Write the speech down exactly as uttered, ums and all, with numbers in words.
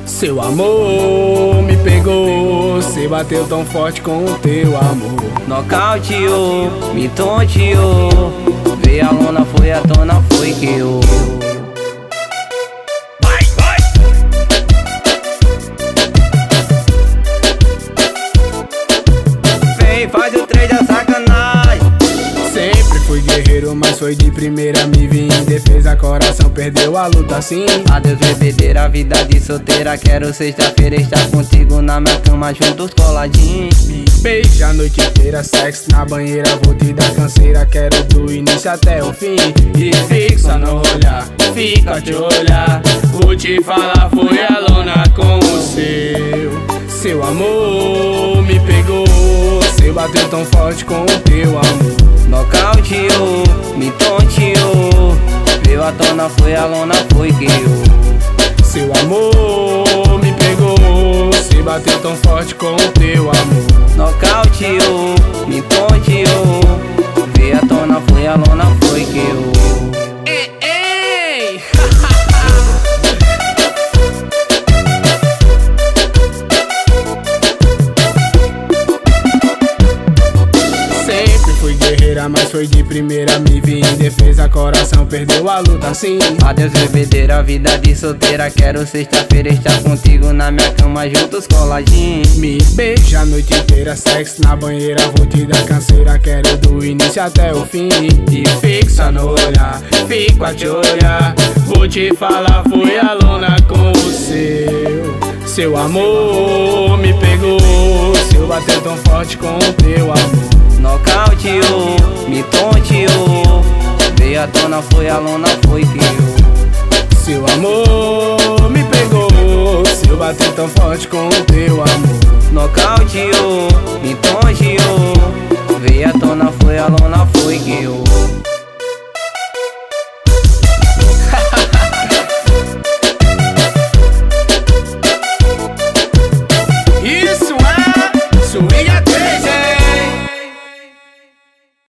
Seu amor me pegou, cê bateu tão forte com o teu amor. Nocauteou, me tonteou, veio a lona, foi à tona, foi que eu. Vai, vai! Vem, faz o trade, a sacanagem. Sempre fui guerreiro, mas foi de primeira, me vi em defesa, coração perdeu a luta assim. Adeus bebedeira, vida de solteira, quero sexta-feira estar contigo na minha cama, juntos coladinhos. Me beija a noite inteira, sexo na banheira, vou te dar canseira, quero do início até o fim. E fixa no olhar, fica te olhar, vou te falar, foi a lona com o seu. Seu amor me pegou, cê bateu tão forte com o teu amor. Nocauteou, me tonteou, veio à tona, foi a lona, foi que eu. Seu amor me pegou, cê bateu tão forte com o teu amor. Nocauteou, me tonteou, veio à tona, foi a lona, foi que eu. Ei, ei! Sempre fui guerreira, mas foi de primeira, me vi em defesa, coração perdeu a luta assim. Adeus bebedeira, vida de solteira, quero sexta-feira estar contigo na minha cama, juntos coladinhos. Me beija a noite inteira, sexo na banheira, vou te dar canseira, quero do início até o fim. E fixa no olhar, fico a te olhar, vou te falar, foi a lona com o seu. Seu amor me pegou, seu bateu tão forte com o teu amor. Nocauteou, me tonteou, veio à tona, foi a lona, foi que eu. Seu amor me pegou, seu bateu tão forte com o teu amor. Nocauteou, me tonteou, veio à tona, foi a lona, foi que eu.